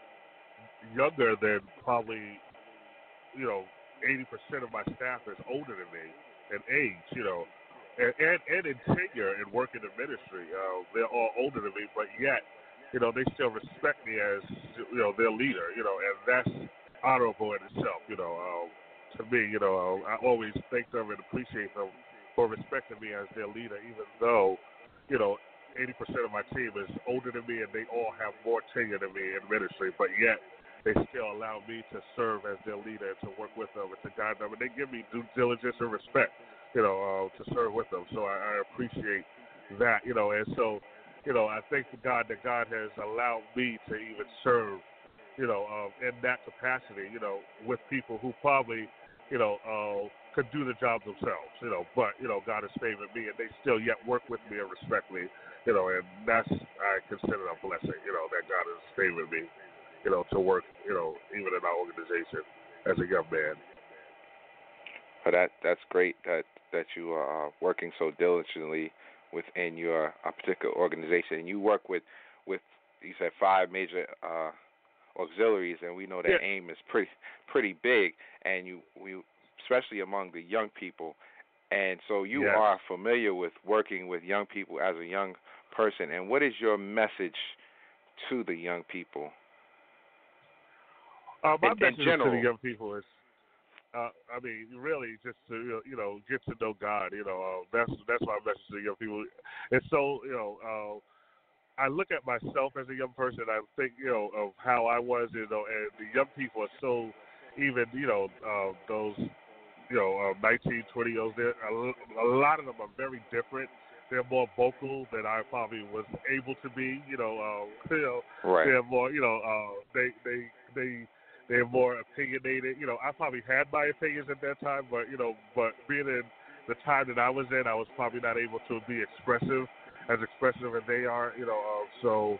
younger than probably, you know, eighty percent of my staff is older than me in age, you know, and, and, and in tenure and working in ministry. Uh, they're all older than me, but yet, you know, they still respect me as, you know, their leader, you know, and that's honorable in itself, you know. Uh, to me, you know, uh, I always thank them and appreciate them for respecting me as their leader, even though, you know, eighty percent of my team is older than me and they all have more tenure than me in ministry, but yet they still allow me to serve as their leader and to work with them and to guide them. And they give me due diligence and respect, you know, uh, to serve with them. So I, I appreciate that, you know, and so, you know, I thank God that God has allowed me to even serve, you know, uh, in that capacity, you know, with people who probably, you know, uh, could do the job themselves, you know, but, you know, God has favored me and they still yet work with me and respect me, you know, and that's, I consider a blessing, you know, that God has favored me, you know, to work, you know, even in our organization as a young man. Well, that that's great that that you are working so diligently within your uh, particular organization. And you work with, with you said five major uh, auxiliaries, and we know that yeah. AIM is pretty pretty big, and you we especially among the young people. And so you Yes. are familiar with working with young people as a young person. And what is your message to the young people? Uh, my in, message in general, to the young people is, uh, I mean, really just to you know get to know God. You know, uh, that's that's my message to the young people. It's so you know, uh, I look at myself as a young person. I think you know of how I was. You know, and the young people are so even. You know, uh, those you know uh, nineteen, twenty year olds. A, a lot of them are very different. They're more vocal than I probably was able to be. You know, uh, you know, right? they're more. You know, uh, they they they. They're more opinionated. You know, I probably had my opinions at that time, but, you know, but being in the time that I was in, I was probably not able to be expressive, as expressive as they are, you know. Uh, so,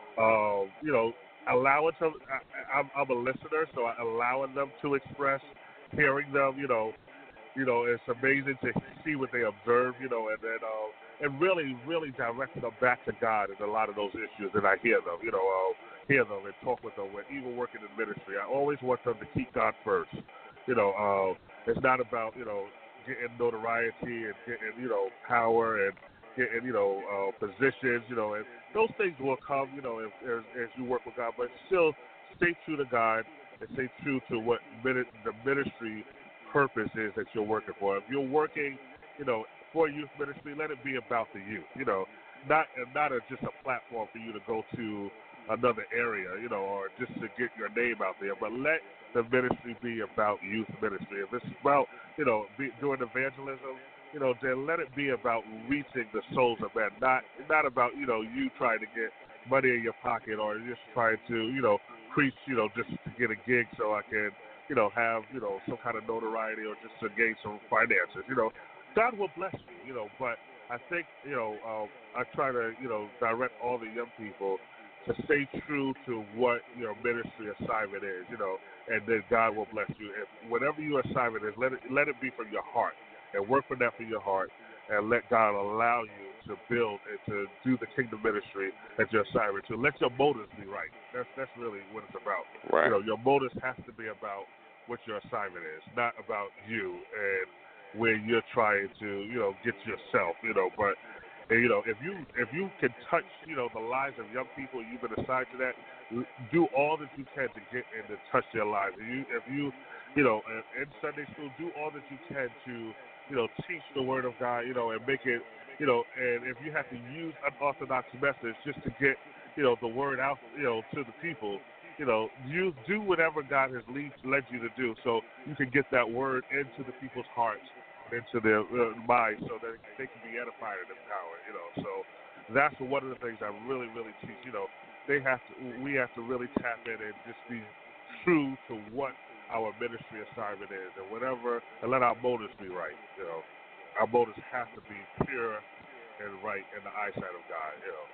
uh, you know, allowing them, I, I'm, I'm a listener, so allowing them to express, hearing them, you know, you know, it's amazing to see what they observe, you know, and then, uh, and really, really directing them back to God in a lot of those issues, and I hear them, you know, uh, hear them and talk with them. When even working in ministry, I always want them to keep God first. You know, uh, it's not about you know getting notoriety and getting you know power and getting you know uh, positions. You know, and those things will come. You know, if, as, as you work with God, but still stay true to God and stay true to what mini- the ministry purpose is that you're working for. If you're working, you know, for youth ministry, let it be about the youth. You know, not not a, just a platform for you to go to another area, you know, or just to get your name out there. But let the ministry be about youth ministry. If it's about, you know, be, doing evangelism, you know, then let it be about reaching the souls of men. Not not about, you know, you trying to get money in your pocket or just trying to, you know, preach, you know, just to get a gig so I can, you know, have, you know, some kind of notoriety or just to gain some finances. You know, God will bless you, you know, but I think, you know, uh, I try to, you know, direct all the young people to stay true to what your ministry assignment is, you know, and then God will bless you. If whatever your assignment is, let it let it be from your heart, and work for that from your heart, and let God allow you to build and to do the kingdom ministry at your assignment. To let your motives be right. That's that's really what it's about. Right. You know, your motives has to be about what your assignment is, not about you and where you're trying to, you know, get yourself, you know, but. And, you know, if you if you can touch, you know, the lives of young people, you've been assigned to that. Do all that you can to get and to touch their lives. If you, if you, you know, in Sunday school, do all that you can to, you know, teach the Word of God, you know, and make it, you know, and if you have to use unorthodox methods just to get, you know, the word out, you know, to the people, you know, you do whatever God has lead, led you to do, so you can get that word into the people's hearts, into their uh, minds, so that they can be edified and empowered, you know. So that's one of the things I really, really teach. You know, they have to, we have to really tap in and just be true to what our ministry assignment is, and whatever, and let our motives be right. You know, our motives have to be pure and right in the eyesight of God. You know.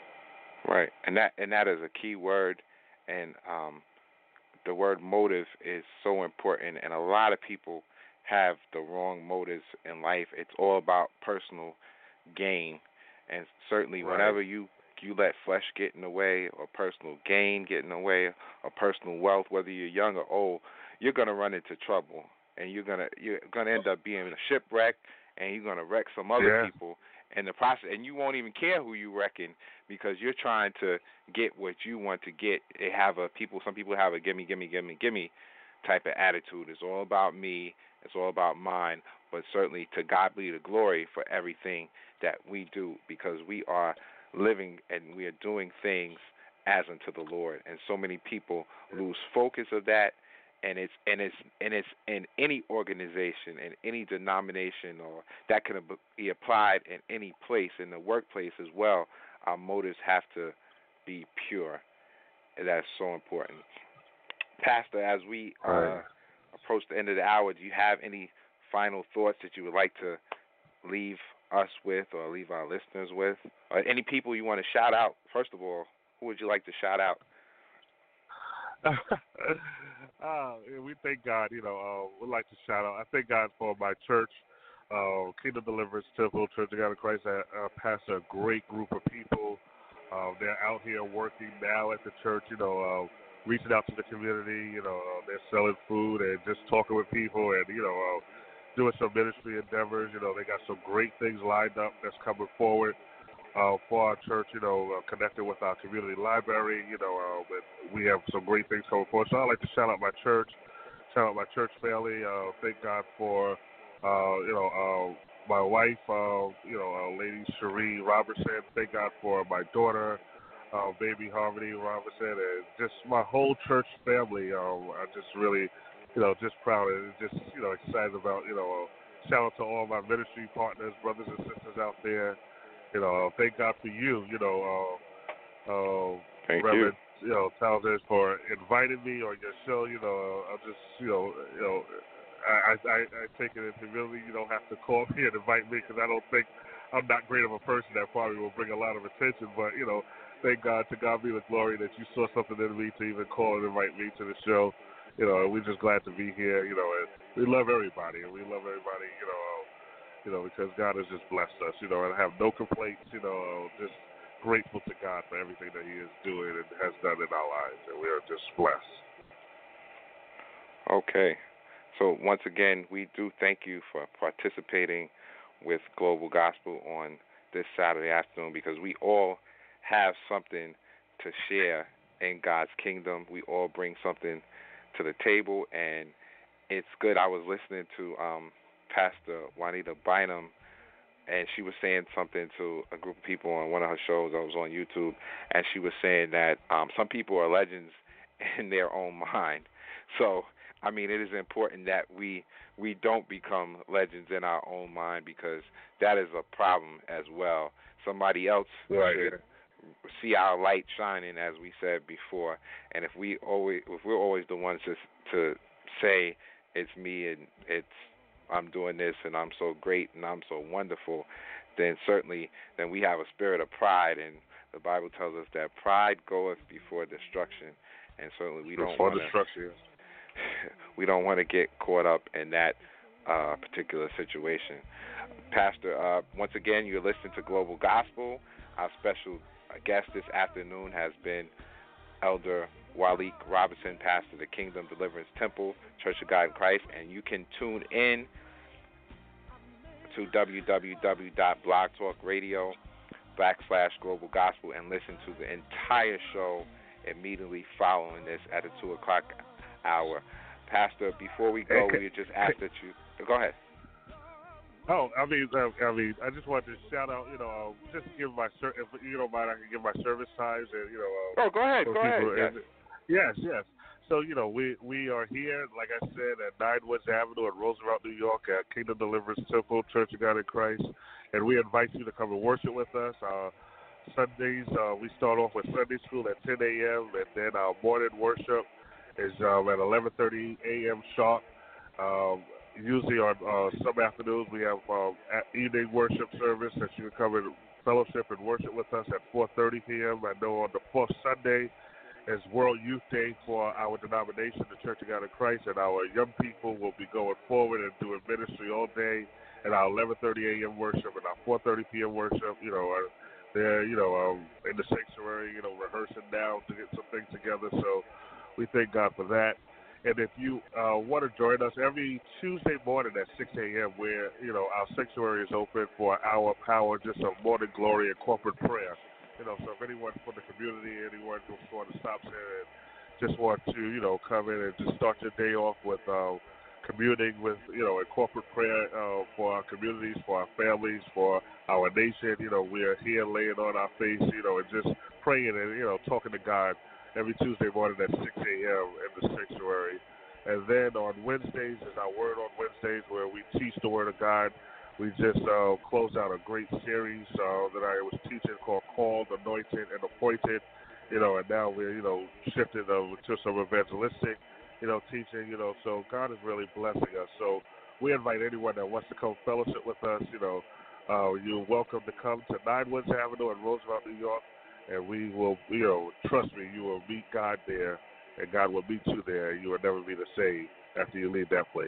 Right, and that and that is a key word, and um, the word motive is so important, and a lot of people have the wrong motives in life. It's all about personal gain, and certainly Right. whenever you you let flesh get in the way, or personal gain get in the way, or personal wealth, whether you're young or old, you're gonna run into trouble, and you're gonna you're gonna end up being a shipwreck, and you're gonna wreck some other Yeah. people in the process, and you won't even care who you wrecking because you're trying to get what you want to get. They have a people. Some people have a gimme, gimme, gimme, gimme type of attitude. It's all about me. It's all about mine, but certainly to God be the glory for everything that we do, because we are living and we are doing things as unto the Lord. And so many people lose focus of that, and it's and it's and it's in any organization, in any denomination, or that can be applied in any place, in the workplace as well. Our motives have to be pure, and that's so important. Pastor, as we uh, Right. approach the end of the hour, do you have any final thoughts that you would like to leave us with, or leave our listeners with? Or any people you want to shout out? First of all, who would you like to shout out? uh, we thank God, you know, uh, we'd like to shout out. I thank God for my church, uh, Kingdom Deliverance Temple, Church of God in Christ. I uh, pastor a great group of people. Uh, they're out here working now at the church, you know, uh, reaching out to the community. You know, uh, they're selling food and just talking with people, and you know, uh, doing some ministry endeavors. You know, they got some great things lined up that's coming forward uh, for our church. You know, uh, connected with our community library. You know, uh, but we have some great things coming forward. So I'd like to shout out my church, shout out my church family. Uh, thank God for uh, you know. Uh, My wife, uh, you know, uh, Lady Cherie Robertson. Thank God for my daughter, uh, baby Harmony Robertson, and just my whole church family. Um, I'm just really, you know, just proud and just, you know, excited about, you know, uh, shout out to all my ministry partners, brothers and sisters out there. You know, uh, thank God for you, you know, uh, uh, thank Reverend, you. you know, Townsend, for inviting me on your show. You know, uh, I'm just, you know, you know. I, I, I take it into really, you don't have to call me and invite me because I don't think I'm not great of a person that probably will bring a lot of attention. But, you know, thank God, to God be the glory that you saw something in me to even call and invite me to the show. You know, and we're just glad to be here, you know, and we love everybody. And we love everybody, you know, uh, you know, because God has just blessed us, you know, and I have no complaints, you know, just grateful to God for everything that he is doing and has done in our lives. And we are just blessed. Okay. So once again, we do thank you for participating with Global Gospel on this Saturday afternoon, because we all have something to share in God's kingdom. We all bring something to the table, and it's good. I was listening to um, Pastor Juanita Bynum, and she was saying something to a group of people on one of her shows. I was on YouTube, and she was saying that um, some people are legends in their own mind. So I mean, it is important that we we don't become legends in our own mind, because that is a problem as well. Somebody else right, should yeah. see our light shining, as we said before. And if we always if we're always the ones to to say it's me and it's I'm doing this and I'm so great and I'm so wonderful, then certainly then we have a spirit of pride, and the Bible tells us that pride goeth before destruction, and certainly we don't want to. We don't want to get caught up in that uh, particular situation. Pastor, uh, once again, you're listening to Global Gospel. Our special guest this afternoon has been Elder Walik Robinson, pastor of the Kingdom Deliverance Temple, Church of God in Christ, and you can tune in to www.blogtalkradio backslash Global Gospel and listen to the entire show immediately following this at the two o'clock hour. Pastor, before we go, we just ask that you go ahead. Oh, I mean, uh, I mean, I just wanted to shout out, you know, uh, just give my if you don't mind, I can give my service times, and you know. Uh, oh, go ahead, go ahead. Yes. yes, yes. So you know, we we are here, like I said, at nine Woods Avenue in Roosevelt, New York, at Kingdom Deliverance Temple, Church of God in Christ, and we invite you to come and worship with us. Uh, Sundays, uh, we start off with Sunday school at ten a.m. and then our morning worship is um, at eleven thirty a.m. sharp. Um, usually on uh, some afternoons we have um, evening worship service that you can come and fellowship and worship with us at four thirty p.m. I know on the fourth Sunday is World Youth Day for our denomination, the Church of God in Christ, and our young people will be going forward and doing ministry all day at our eleven thirty a.m. worship and our four thirty p.m. worship. You know, uh, they're you know um, in the sanctuary, you know, rehearsing now to get some things together. So we thank God for that. And if you uh, want to join us every Tuesday morning at six a.m., where, you know, our sanctuary is open for an hour of power, just a morning glory and corporate prayer. You know, so if anyone from the community, anyone just want to stop there and just want to, you know, come in and just start your day off with uh, communing with, you know, a corporate prayer uh, for our communities, for our families, for our nation. You know, we are here laying on our face, you know, and just praying and, you know, talking to God every Tuesday morning at six a.m. in the sanctuary. And then on Wednesdays is our Word on Wednesdays, where we teach the Word of God. We just uh, closed out a great series uh, that I was teaching called Called, Anointed, and Appointed. You know, and now we're, you know, shifting uh, to some evangelistic, you know, teaching, you know. So God is really blessing us. So we invite anyone that wants to come fellowship with us, you know, uh, you're welcome to come to nine Woods Avenue in Roosevelt, New York. And we will, you know, trust me, you will meet God there, and God will meet you there. You will never be the same after you leave that place.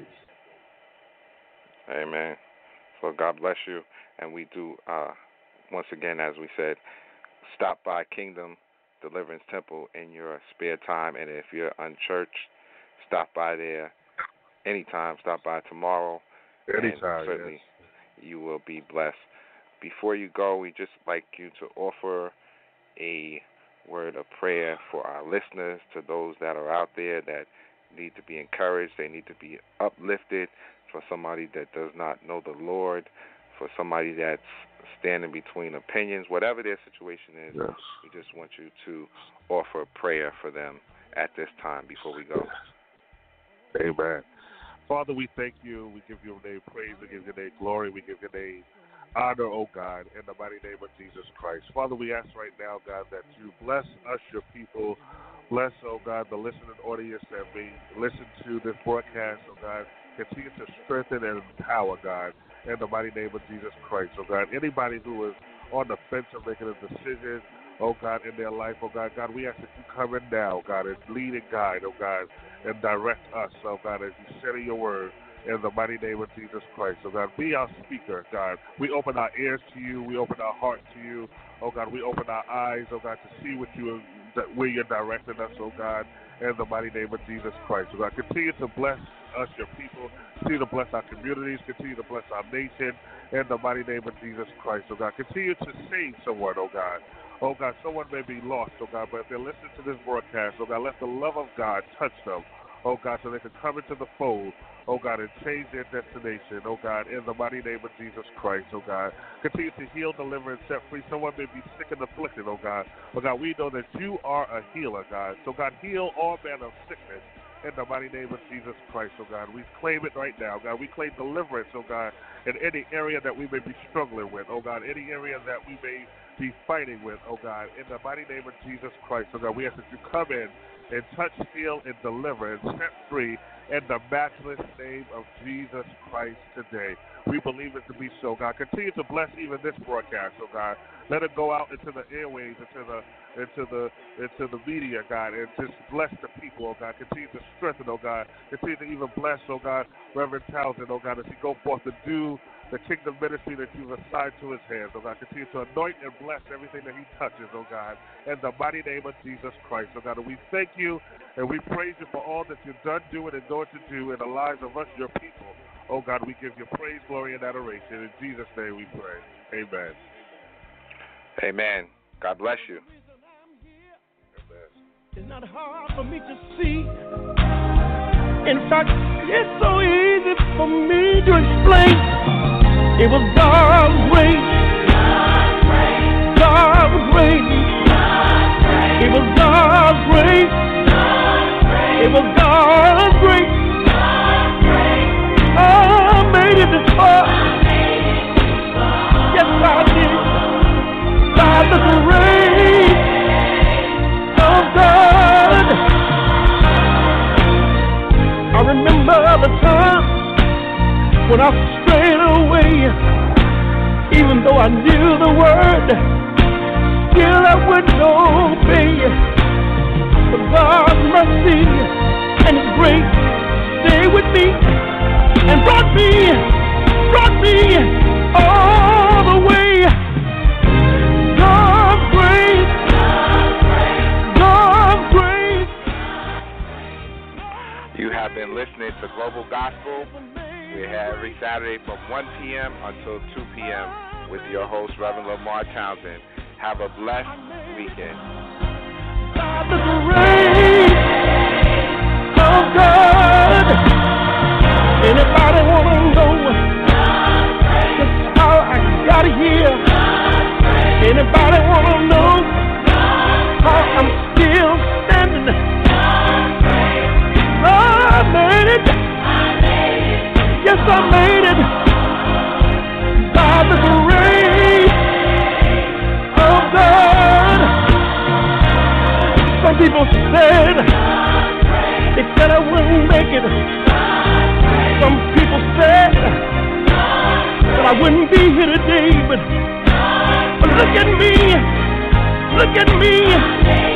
Amen. So God bless you. And we do, uh, once again, as we said, stop by Kingdom Deliverance Temple in your spare time. And if you're unchurched, stop by there anytime. Stop by tomorrow. Anytime, and certainly yes. you will be blessed. Before you go, we just like you to offer a word of prayer for our listeners, to those that are out there that need to be encouraged, they need to be uplifted, for somebody that does not know the Lord, for somebody that's standing between opinions, whatever their situation is. Yes. We just want you to offer prayer for them at this time before we go. Amen. Father, we thank you. We give your name praise. We give your name glory. We give your name honor, oh God, in the mighty name of Jesus Christ. Father, we ask right now, God, that you bless us, your people. Bless, oh God, the listening audience that may listen to this broadcast, oh God. Continue to strengthen and empower, God, in the mighty name of Jesus Christ, oh God. Anybody who is on the fence of making a decision, oh God, in their life, oh God, God, we ask that you come in now, God, and lead and guide, oh God, and direct us, oh God, as you said in your word, in the mighty name of Jesus Christ, oh God. Be our speaker, God. We open our ears to you. We open our heart to you, oh God. We open our eyes, oh God, to see what you, where you're directing us, oh God, in the mighty name of Jesus Christ, oh God. Continue to bless us, your people. Continue to bless our communities. Continue to bless our nation, in the mighty name of Jesus Christ, oh God. Continue to save someone, oh God. Oh God, someone may be lost, oh God, but if they're listening to this broadcast, oh God, let the love of God touch them, oh God, so they can come into the fold, oh God, and change their destination, oh God, in the mighty name of Jesus Christ, oh God. Continue to heal, deliver, and set free. Someone may be sick and afflicted, oh God. But God, we know that you are a healer, God. So God, heal all manner of sickness in the mighty name of Jesus Christ, oh God. We claim it right now, God. We claim deliverance, oh God, in any area that we may be struggling with, oh God, any area that we may be fighting with, oh God, in the mighty name of Jesus Christ, oh God. We ask that you come in and touch, heal, and deliver, and set free in the matchless name of Jesus Christ today. We believe it to be so, God. Continue to bless even this broadcast, oh God. Let it go out into the airways, into the into the into the media, God, and just bless the people, oh God. Continue to strengthen, oh God. Continue to even bless, oh God, Reverend Townsend, oh God, as he go forth to do the kingdom ministry that you've assigned to his hands, oh God. Continue to anoint and bless everything that he touches, oh God, in the mighty name of Jesus Christ, oh God. And we thank you and we praise you for all that you've done, doing, and going to do in the lives of us, your people. Oh God, we give you praise, glory, and adoration. In Jesus' name we pray. Amen. Amen. God bless you. Amen. It's not hard for me to see. In fact, it's so easy for me to explain. It was God's grace. God's grace. It was God's grace. It was God's grace. I made it this far. Yes, I did. By the grace of God. I remember the time when I strayed away, even though I knew the word, still I wouldn't obey. But God's mercy and His grace stayed with me and brought me, brought me all the way. God's grace, God's grace. You have been listening to Global Gospel. We're here every Saturday from one p.m. until two p.m. with your host, Reverend Lamar Townsend. Have a blessed weekend. By the grace of God. Anybody want to know just how I got here? Anybody want to know how I'm still standing? I made it. Yes, I made it. By the grace of God. Some people said, they said I wouldn't make it. Some people said that I wouldn't be here today, but, but look at me, look at me.